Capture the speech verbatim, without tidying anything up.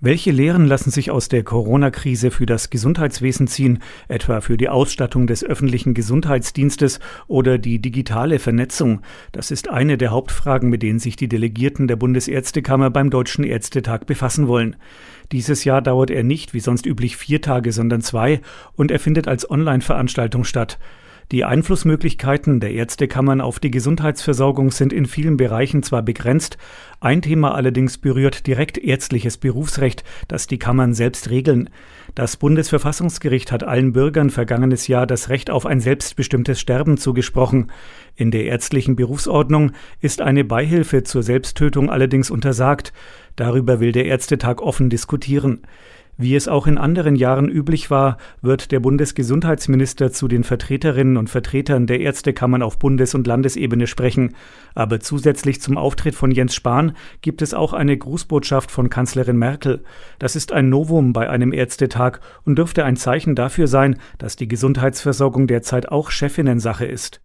Welche Lehren lassen sich aus der Corona-Krise für das Gesundheitswesen ziehen, etwa für die Ausstattung des öffentlichen Gesundheitsdienstes oder die digitale Vernetzung? Das ist eine der Hauptfragen, mit denen sich die Delegierten der Bundesärztekammer beim Deutschen Ärztetag befassen wollen. Dieses Jahr dauert er nicht wie sonst üblich vier Tage, sondern zwei, und er findet als Online-Veranstaltung statt. Die Einflussmöglichkeiten der Ärztekammern auf die Gesundheitsversorgung sind in vielen Bereichen zwar begrenzt, ein Thema allerdings berührt direkt ärztliches Berufsrecht, das die Kammern selbst regeln. Das Bundesverfassungsgericht hat allen Bürgern vergangenes Jahr das Recht auf ein selbstbestimmtes Sterben zugesprochen. In der ärztlichen Berufsordnung ist eine Beihilfe zur Selbsttötung allerdings untersagt. Darüber will der Ärztetag offen diskutieren. Wie es auch in anderen Jahren üblich war, wird der Bundesgesundheitsminister zu den Vertreterinnen und Vertretern der Ärztekammern auf Bundes- und Landesebene sprechen. Aber zusätzlich zum Auftritt von Jens Spahn gibt es auch eine Grußbotschaft von Kanzlerin Merkel. Das ist ein Novum bei einem Ärztetag und dürfte ein Zeichen dafür sein, dass die Gesundheitsversorgung derzeit auch Chefinnensache ist.